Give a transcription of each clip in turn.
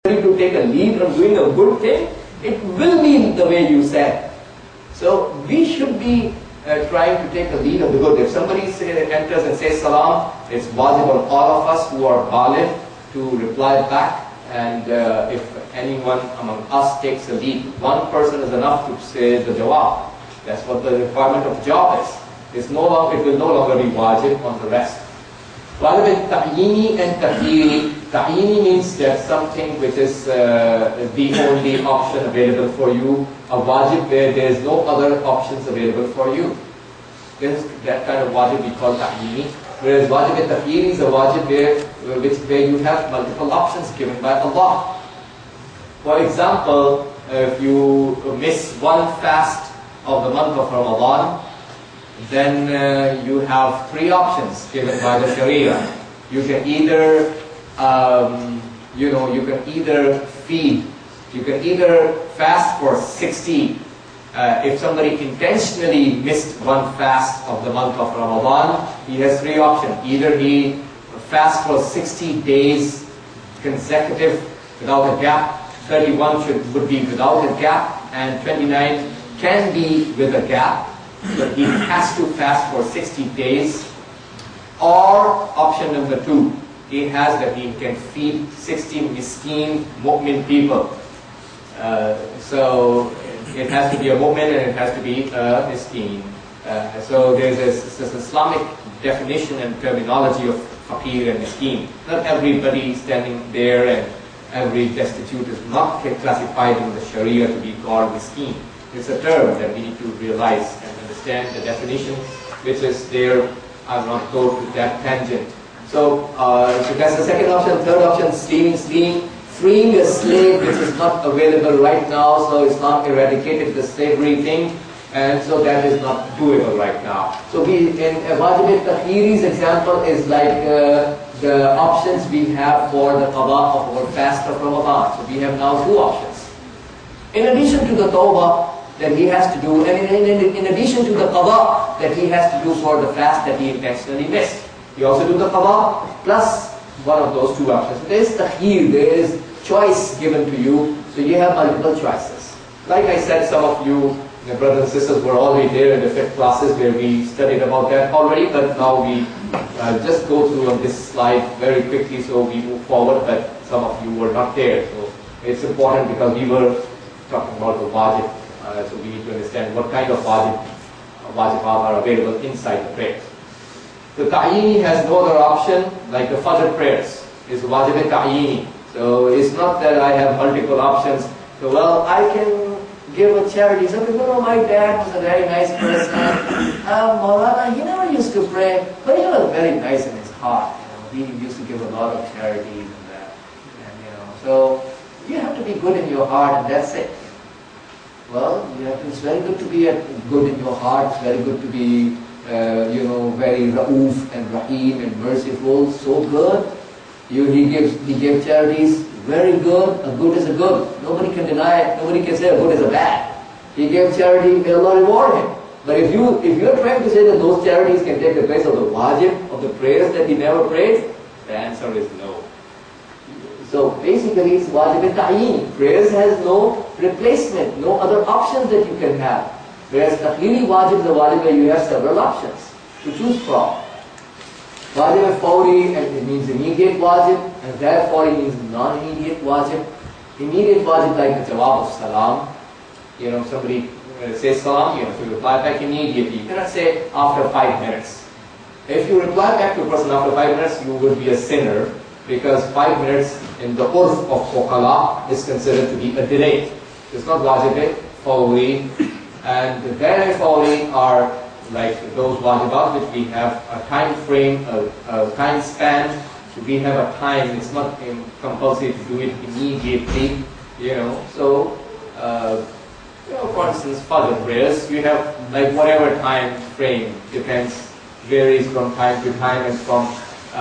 to take a lead on doing a good thing, it will be the way you said. So we should be trying to take a lead on the good. If somebody enters and says salam, it's wajib on all of us who are baligh to reply back. And if anyone among us takes a lead, one person is enough to say the jawab. That's what the requirement of job is. It will no longer be wajib on the rest. Wajib ta'yini and takhyiri. Ta'yini means that something which is the only option available for you. A wajib where there is no other options available for you. That kind of wajib we call ta'yini. Whereas wajib takhyiri is a wajib where you have multiple options given by Allah. For example, if you miss one fast of the month of Ramadan, then you have three options given by the Sharia. You can either, you can either feed, you can either fast for 60. If somebody intentionally missed one fast of the month of Ramadan, he has three options. Either he fasts for 60 days consecutive without a gap, 31 would be without a gap, and 29 can be with a gap, but he has to fast for 60 days. Or option number 2, he has that he can feed 60 miskin mu'min people. So it has to be a mu'min and it has to be a miskin. So there's this Islamic definition and terminology of faqir and miskin. Not everybody standing there and every destitute is not classified in the Sharia to be called miskin. It's a term that we need to realize and understand the definition, which is there. I will not go to that tangent. So that's the second option. Third option, stealing. Freeing a slave which is not available right now, so Islam eradicated the slavery thing, and so that is not doable right now. So in wajib takhyiri's example is like the options we have for the qada of our fast of Ramadan. So we have now two options. In addition to the tawbah that he has to do, and in addition to the qada that he has to do for the fast that he intentionally missed, he also do the qada plus one of those two options. There is takhyir, there is choice given to you, so you have multiple choices. Like I said, some of you, my brothers and sisters, were already there in the fiqh classes where we studied about that already, but now we just go through on this slide very quickly so we move forward, but some of you were not there. So it's important because we were talking about the wajib, so we need to understand what kind of wajib are available inside the prayers. The ta'yini has no other option, like the fajr prayers is wajib ta'yini. So it's not that I have multiple options. So well, I can give a charity. Some people, my dad was a very nice person. Maulana, he never used to pray, but he was very nice in his heart. He used to give a lot of charities and that. And, so you have to be good in your heart, and that's it. Well, it's very good to be good in your heart. It's very good to be, very Ra'uf and Rahim and merciful. So good. He gave charities, very good. A good is a good. Nobody can deny it. Nobody can say a good is a bad. He gave charity, may Allah reward him. But if you're trying to say that those charities can take the place of the wajib, of the prayers that he never prayed, the answer is no. So basically it's wajib ta'yin. Prayers has no replacement, no other options that you can have. Whereas takhyiri wajib is a wajib where you have several options to choose from. Wajib al-fawri, and it means immediate wajib, and therefore it means non-immediate wajib. Immediate wajib like the jawab of salam. Somebody says salam, you have to reply back immediately. You cannot say after 5 minutes. If you reply back to a person after 5 minutes, you would be a sinner, because 5 minutes in the urf of fuqala is considered to be a delay. It's not wajib fawri, and the very fawri are like those wajibat which we have a time frame, a time span. We have a time. It's not compulsory to do it immediately. So for instance, fajr prayers, you have like whatever time frame, varies from time to time, and from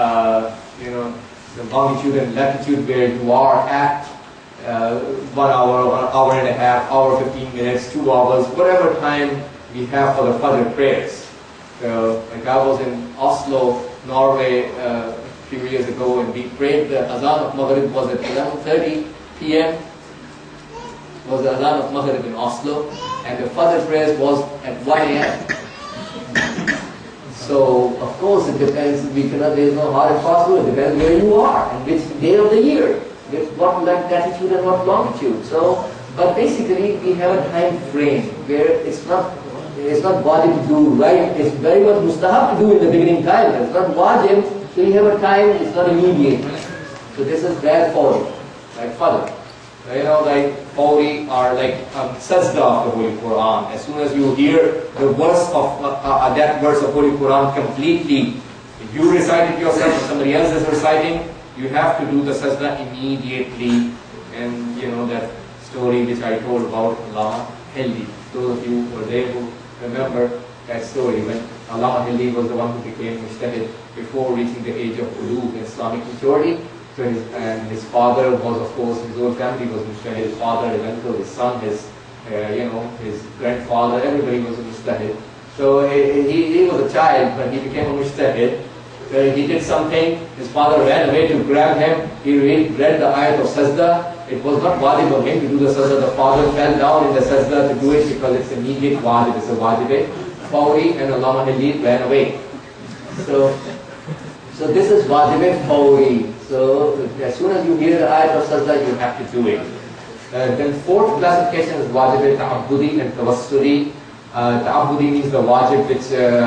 the longitude and latitude where you are at. 1 hour, 1 hour and a half, hour 15 minutes, 2 hours, whatever time we have for the fajr prayers. So, like I was in Oslo, Norway, a few years ago, and we prayed the azan of Maghrib was at 11:30 p.m. was the Adhan of Maghrib in Oslo, and the Fajr prayers was at 1 a.m. So, of course, it depends, there is no hard and fast rule, it depends where you are, and which day of the year, with what latitude and what longitude. So, but basically, we have a time frame where it's not wajib to do right, it's very much mustahab to do in the beginning time, it's not wajib, so you have a time, it's not immediate. So this is bad for like Fajr. You know, like Fawri are like sajda of the Holy Quran. As soon as you hear the verse of that verse of Holy Quran completely, if you recite it yourself or somebody else is reciting, you have to do the sajda immediately. And you know that story which I told about Allama Hilli. Those of you who were there who remember that story, when Allama Hilli was the one who became mujtahid before reaching the age of ulugh in Islamic maturity. So his father was, of course, his whole family was mujtahid. His father, his uncle, his son, his grandfather, everybody was a mujtahid. So he was a child, but he became a mujtahid. He did something, his father ran away to grab him. He read the ayat of sajda. It was not wajib on him to do the sajda. The father fell down in the sajda to do it because it's immediate wajib. It's a wajib. Fawri and Allama Hilli ran away. So this is wajib fawri. So as soon as you hear the ayat of sajda, you have to do it. Then fourth classification is wajib ta'abbudi and tawassuli. Ta'abbudi means the wajib which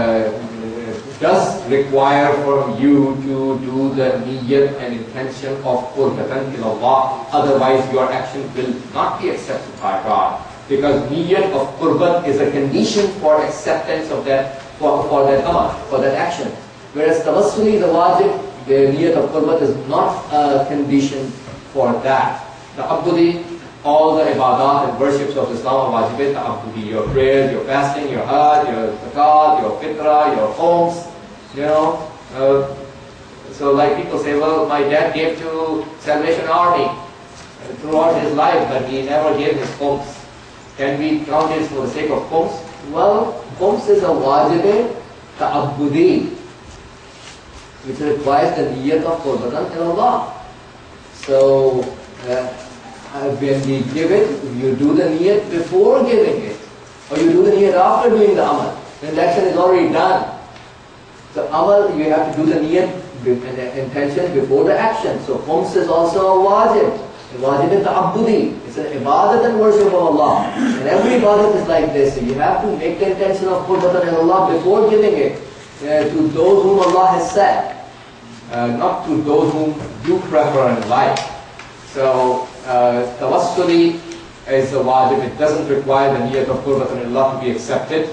does require from you to do the niyyat and intention of qurbatan ila Allah. Otherwise your action will not be accepted by God. Because niyyat of qurbat is a condition for acceptance of that, for that amal, for that action. Whereas tawassuli, the wajib, the niyyat of qurbat is not a condition for that. The abudi, all the ibadat and worships of Islam are wajib ta'abbudi. Your prayers, your fasting, your hajj, your zakat, your fitrah, your homes, you know. So like people say, well, my dad gave to Salvation Army throughout his life, but he never gave his homes. Can we count this for the sake of homes? Well, homes is a wajib ta'abbudi, which requires the niyyat of qurbatan ila Allah. So, when we give it, you do the niyyat before giving it, or you do the niyyat after doing the amal. Then the action is already done. So amal, you have to do the niyyat and the intention before the action. So homs is also a wajib. Wajib ta'abbudi. It's an ibadat and worship of Allah. And every ibadat is like this. So you have to make the intention of qurbatan ila Allah before giving it to those whom Allah has said. Not to those whom you prefer and like. So tawassuli is a wajib. It doesn't require the niyyat of qurbatan ila Allah to be accepted.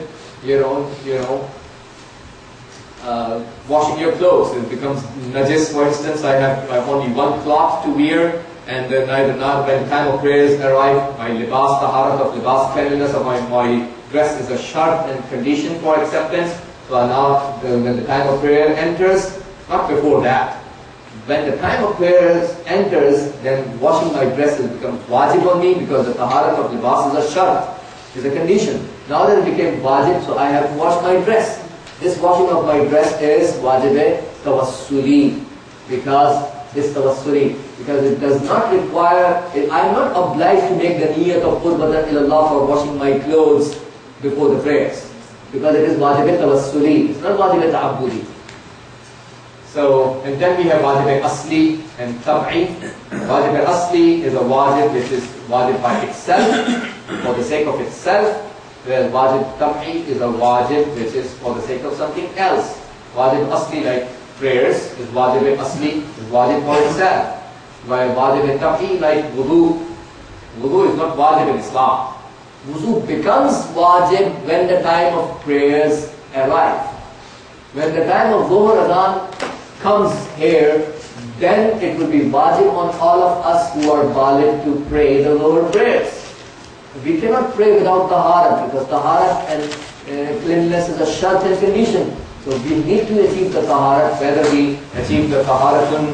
Washing your clothes, it becomes najis. For instance, I have only one cloth to wear, and then when time of prayers arrive, my libas, taharat of libas, cleanliness of my dress is a shart and condition for acceptance. So now when the time of prayer enters, not before that. When the time of prayers enters, then washing my dress has become wajib on me, because the taharat of libas is a shart, is a condition. Now that it became wajib, so I have to wash my dress. This washing of my dress is wajib tawassuli, because it does not require, I am not obliged to make the niyyat of qurbatan ila Allah for washing my clothes before the prayers, because it is wajib tawassuli, it's not wajib ta'abbudi. So, and then we have wajib asli and tab'i. Wajib asli is a wajib which is wajib by itself, for the sake of itself. Whereas wajib tab'i is a wajib which is for the sake of something else. Wajib asli, like prayers, is wajib asli, is wajib for itself. While wajib tab'i, like wudu, wudu is not wajib in Islam. Wudu becomes wajib when the time of prayers arrive. When the time of Dhuhr Adhan comes here, then it will be wajib on all of us who are valid to pray the lower prayers. We cannot pray without taharat, because taharat and cleanliness is a shart and condition. So we need to achieve the taharat, whether we achieve the taharatun,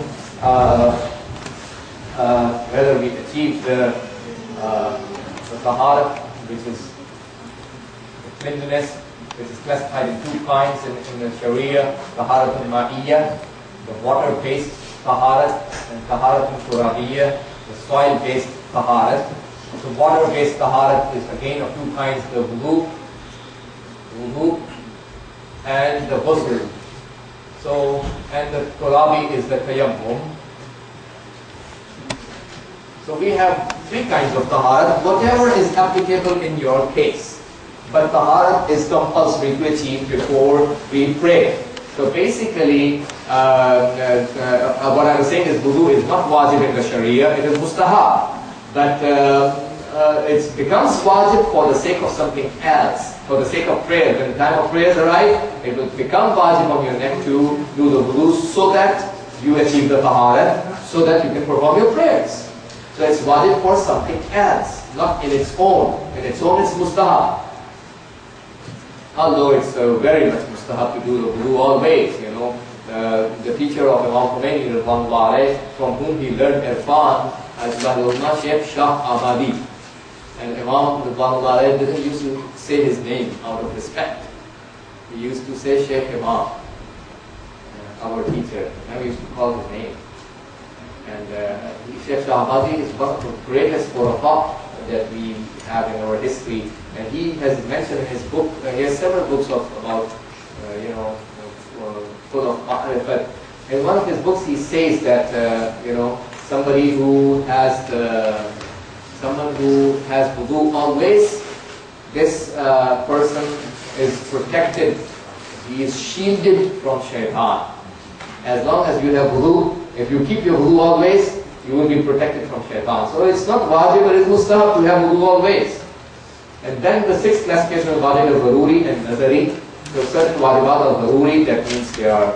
whether we achieve the taharat, which is cleanliness, which is classified in two kinds in the Sharia: taharatun ma'iyya, the water-based taharat, and taharatun turabiyya, the soil-based taharat. So water-based taharat is again of two kinds, the wudu and the ghusl. So, and the turabi is the tayammum. So we have three kinds of taharat, whatever is applicable in your case. But taharat is compulsory to achieve before we pray. So basically, what I was saying is wudu is not wajib in the Sharia, it is mustahab. But it becomes wajib for the sake of something else, for the sake of prayer. When the time of prayers arrive, it will become wajib on your neck to do the wudu so that you achieve the taharat, so that you can perform your prayers. So it's wajib for something else, not in its own. In its own it's mustahab. Although it's very much mustahab to do the wudu always, you know. The teacher of Imam Khomeini, from whom he learned Irfan, as Bahulullah Sheikh Shah Abadi. And Imam didn't used to say his name out of respect. He used to say Sheikh Imam, our teacher. Now we used to call his name. And Sheikh Shah Abadi is one of the greatest Khurafa that we have in our history. And he has mentioned in his book, he has several books about, full of but in one of his books he says that, somebody who has wudu always, this person is protected, he is shielded from shaitan. As long as you have wudu, if you keep your wudu always, you will be protected from shaitan. So it's not wajib, but it's mustahab to have wudu always. And then the sixth classification of wajib is daruri and nazari. So certain wajibat are daruri, that means they are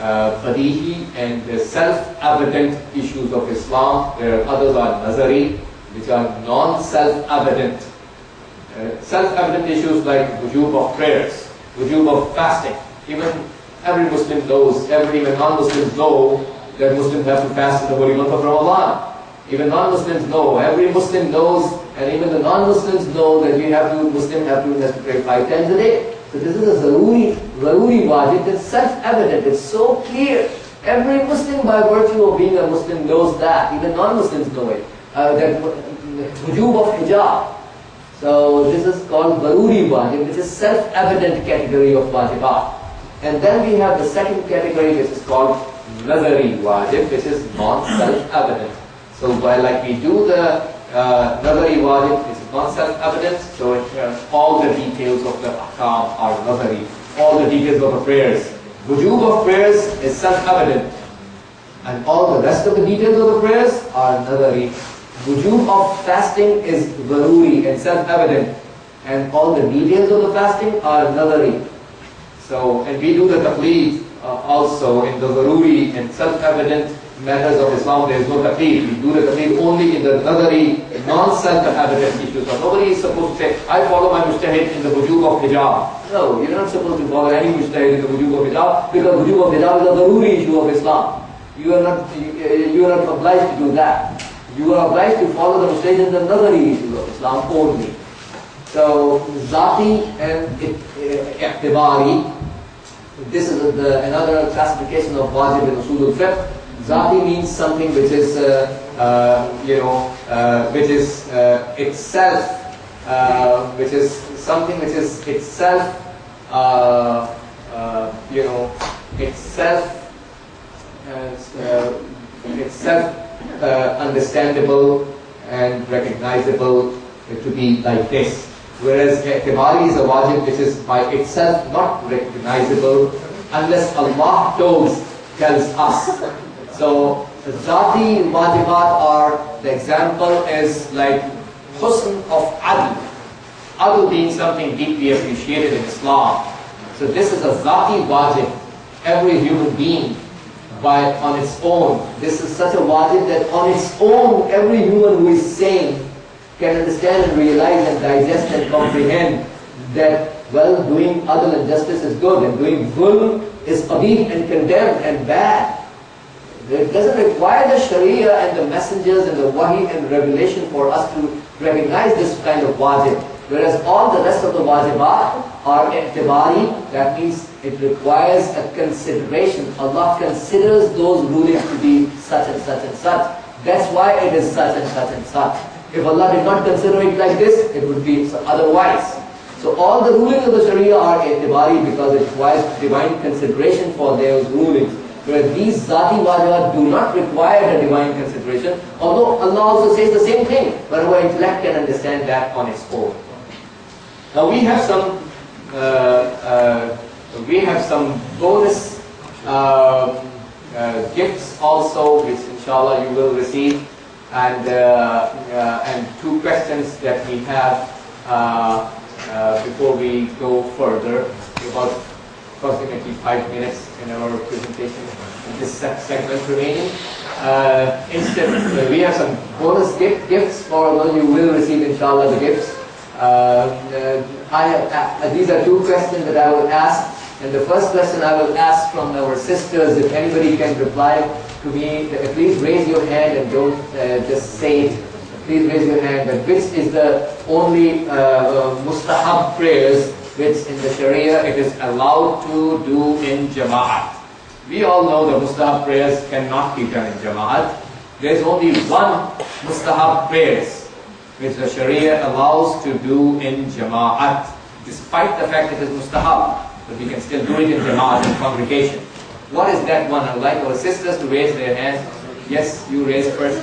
badihi and self-evident issues of Islam, where others are nazari, which are non-self-evident. Self-evident issues like wujub of prayers, wujub of fasting. Even every Muslim knows, even non-Muslims know that Muslims have to fast in the holy month of Ramadan. Even non-Muslims know, every Muslim knows, and even the non-Muslims know that Muslim has to pray 5 times a day. So this is a zaruri wajib, it's self-evident, it's so clear. Every Muslim by virtue of being a Muslim knows that, even non-Muslims know it. That wujub of hijab. So this is called zaruri wajib, which is self-evident category of wajibat. And then we have the second category, which is called nazari wajib, which is non-self-evident. So like we do the nazari wajib, which is not self-evident, so all the details of the ahkam are nazari, all the details of the prayers. Wujub of prayers is self-evident, and all the rest of the details of the prayers are nazari. Wujub of fasting is zaruri and self-evident, and all the details of the fasting are nazari. So, and we do the taqleed also in the zaruri and self-evident matters of Islam. There is no taqleed. We do the taqleed only in the nazari, non-self-evident issues. So nobody is supposed to say, I follow my mujtahid in the wujub of hijab. No, you're not supposed to follow any mujtahid in the wujub of hijab, because wujub of hijab is a zaruri issue of Islam. You are not obliged to do that. You are obliged to follow the mujtahid in the nazari issue of Islam only. So, zati and i'tibari, this is another classification of wajib in usul al-fiqh. Zati means something which is, which is itself, which is something which is itself, itself understandable and recognizable to be like this. Whereas i'tibari is a wajib which is by itself not recognizable unless Allah tells us. So zati wajibat are, the example is like husn of adl. Adl being something deeply appreciated in Islam. So this is a zati wajib. Every human being on its own, this is such a wajib that on its own every human who is sane can understand and realize and digest and comprehend that, well, doing adl and justice is good, and doing zulm is qabih and condemned and bad. It doesn't require the Sharia and the messengers and the wahi and revelation for us to recognize this kind of wajib. Whereas all the rest of the wajibat are i'tibari, that means it requires a consideration. Allah considers those rulings to be such and such and such. That's why it is such and such and such. If Allah did not consider it like this, it would be otherwise. So all the rulings of the Sharia are i'tibari because it requires divine consideration for those rulings. Whereas these zati wajibat do not require the divine consideration, although Allah also says the same thing, but our intellect can understand that on its own. Now we have some bonus gifts also, which inshallah you will receive, and two questions that we have before we go further. About approximately 5 minutes in our presentation in this segment remaining. Instead, we have some bonus gifts for those you will receive inshallah the gifts. These are two questions that I will ask, and the first question I will ask from our sisters. If anybody can reply to me, please raise your hand and don't just say it. Please raise your hand. But which is the only mustahab prayers which in the Sharia it is allowed to do in Jama'at? We all know the mustahab prayers cannot be done in Jama'at. There is only one mustahab prayers which the Sharia allows to do in Jama'at, despite the fact it is mustahab, but we can still do it in Jama'at, in congregation. What is that one? I would like our sisters to raise their hands. Yes, you raise first.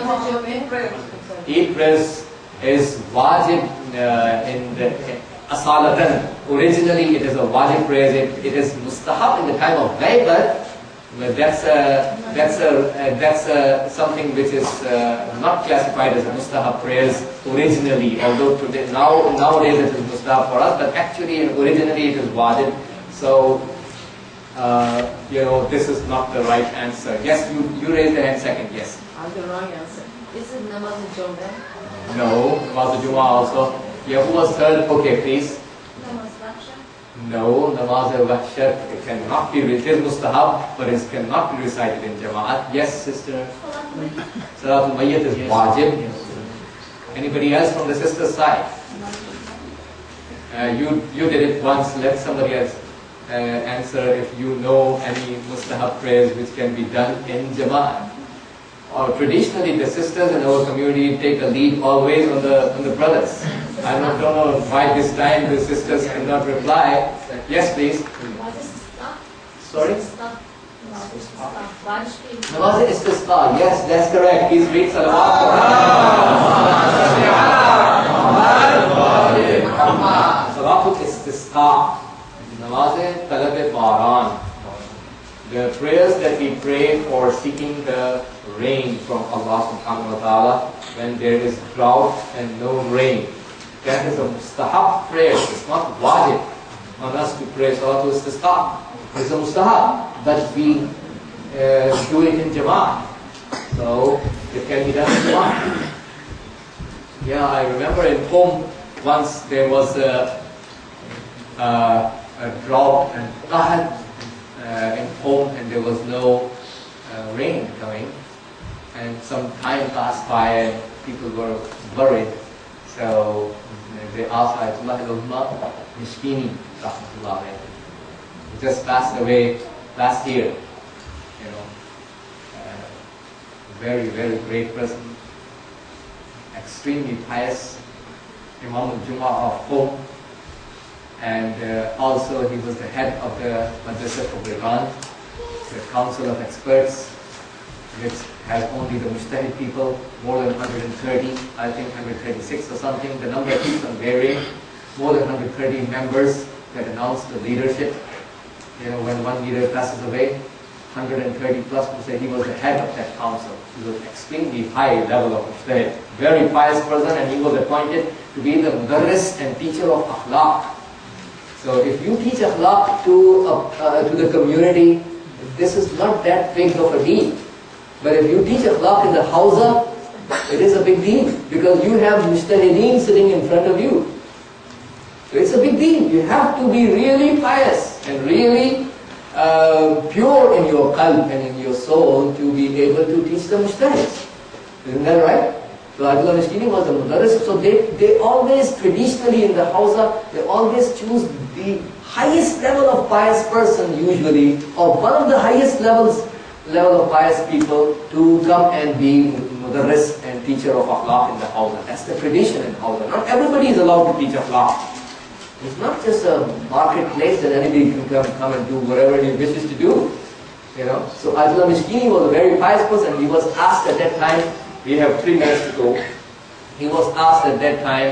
Eid prayers is wajib in the asalatan. Originally it is a wajib prayer. It is mustahab in the time of ghaibat. That's something which is not classified as a mustahab prayers originally. Although today, nowadays it is mustahab for us, but actually originally it is wajib. So this is not the right answer. Yes, you raised the hand second. Yes. I'm the wrong answer. Is it namaz al-Jum'ah? No, namaz al-Jum'ah also. Yeah, who was third? Okay, please. Namaz al-Wahsha? No, namaz al-Wahsha, it cannot be, it is mustahab, but it cannot be recited in Jama'at. Yes, sister? Salatul Mayyit is wajib. Anybody else from the sister's side? You did it once, let somebody else answer if you know any mustahab prayers which can be done in Jama'at. Or traditionally, the sisters in our community take the lead always on the brothers. I don't know why this time the sisters cannot reply. Yes, please. Sorry? Namaz istisqa. Yes, that's correct. Please read salawat. Salatul istisqa. Namaz talab baran. The prayers that we pray for seeking the rain from Allah subhanahu wa ta'ala when there is drought and no rain. That is a mustahab prayer. It's not wajib on us to pray Salatul Istisqa. It's a mustahab, but we do it in Jama'at. So it can be done in Jama'at. Yeah, I remember in home once there was a drought and qahar in home, and there was no rain coming, and some time passed by and people were worried. So they asked Ayatollah al-Ulama Mishkini rahmatullah alayhi. He just passed away last year. Very, very great person, extremely pious, Imam al-Jum'ah of home. And also he was the head of the Madrasa of Iran, the council of experts, which has only the mujtahid people, more than 130, I think 136 or something. The number keeps on varying. More than 130 members that announced the leadership. When one leader passes away, 130 plus to say he was the head of that council. He was extremely high level of mujtahid, very pious person, and he was appointed to be the mudarris and teacher of akhlaq. So if you teach akhlaq to the community, this is not that big of a deal. But if you teach akhlaq in the hawza, it is a big deal, because you have mujtahideen sitting in front of you. So it's a big deal. You have to be really pious and really pure in your qalb and in your soul to be able to teach the mujtahids. Isn't that right? So Ayatollah Mishkini was a mudarris, so they always, traditionally in the hawza, they always choose the highest level of pious person usually, or one of the highest level of pious people to come and be mudarris and teacher of akhlaq in the house. That's the tradition in house. Not everybody is allowed to teach akhlaq. It's not just a marketplace that anybody can come and do whatever he wishes to do. So Ayatollah Mishkini was a very pious person. He was asked at that time, we have 3 minutes to go. He was asked at that time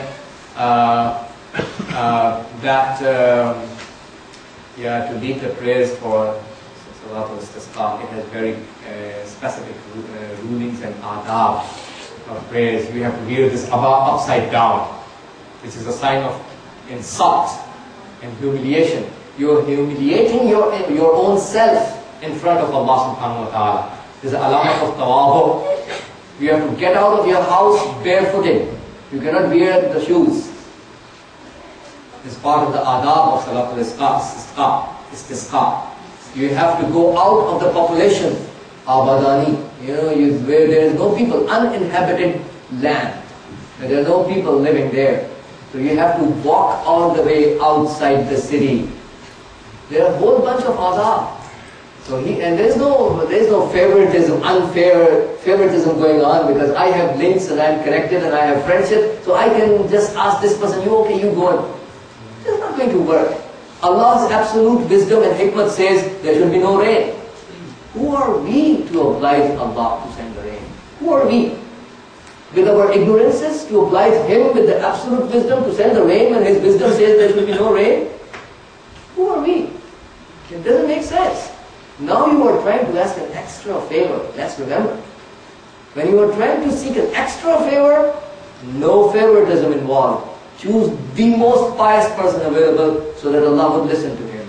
to lead the prayers for Salatul Istisqa. It has very specific rulings and adab of prayers. You have to wear this abba upside down, which is a sign of insult and humiliation. You are humiliating your own self in front of Allah subhanahu wa ta'ala. This is alamat of tawabu. You have to get out of your house barefooted. You cannot wear the shoes. It's part of the adab of Salatul Istisqa. You have to go out of the population, abadani, where there is no people, uninhabited land. And there are no people living there. So you have to walk all the way outside the city. There are a whole bunch of adab. And there's no favoritism, unfair favoritism going on, because I have links and I'm connected and I have friendship, so I can just ask this person, you okay, you go on. It's not going to work. Allah's absolute wisdom and hikmah says there should be no rain. Who are we to oblige Allah to send the rain? Who are we? With our ignorances to oblige Him with the absolute wisdom to send the rain when His wisdom says there should be no rain? Who are we? It doesn't make sense. Now you are trying to ask an extra favor. Let's remember. When you are trying to seek an extra favor, no favoritism involved. Choose the most pious person available so that Allah would listen to him.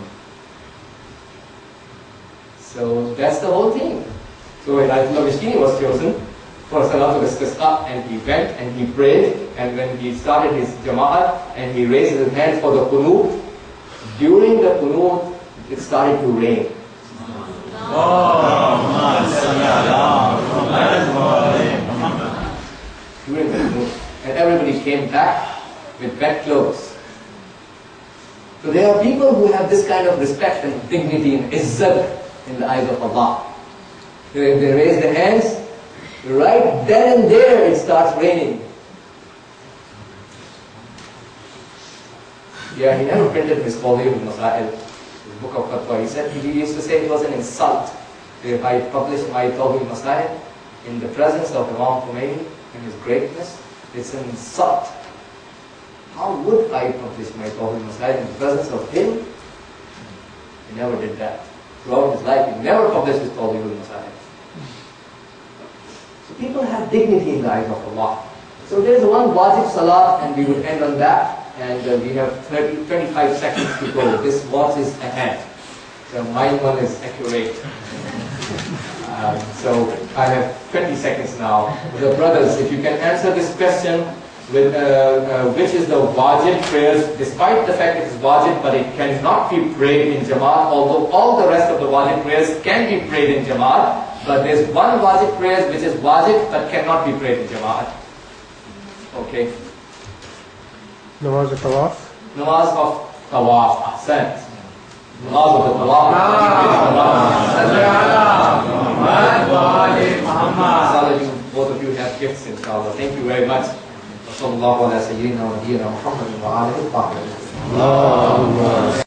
So that's the whole thing. So Ayatollah Mishkini was chosen for Salatul Istisqa, and he went and he prayed, and when he started his Jama'at and he raised his hand for the Qunut, during the Qunut it started to rain. During the Qunut. And everybody came back with wet clothes. So there are people who have this kind of respect and dignity and izzat in the eyes of Allah. So if they raise their hands, right then and there it starts raining. Yeah, he never printed his volume in Masail, his book of Fatwa. He used to say it was an insult if I published my Tawhid Masail in the presence of Imam Khomeini and his greatness. It's an insult. How would I publish my Tawhid Masail in the presence of him? He never did that. Throughout his life, he never published his Tawhid Masail. So people have dignity in the eyes of Allah. So there is one wajib salat, and we would end on that. And we have 25 seconds to go. This watch is ahead. So my one is accurate. So I have 20 seconds now. The brothers, if you can answer this question with which is the wajib prayers, despite the fact it is wajib, but it cannot be prayed in Jamaat, although all the rest of the wajib prayers can be prayed in Jamaat, but there's one wajib prayers which is wajib but cannot be prayed in Jamaat. Okay. Namaz al-Tawaf. Namaz of Tawaf. Ahsant. Namaz of the Tawaf. Both of you have gifts, inshallah. Thank you very much. وصلى الله على سيدنا ونبينا محمد وعلى آله وصحبه.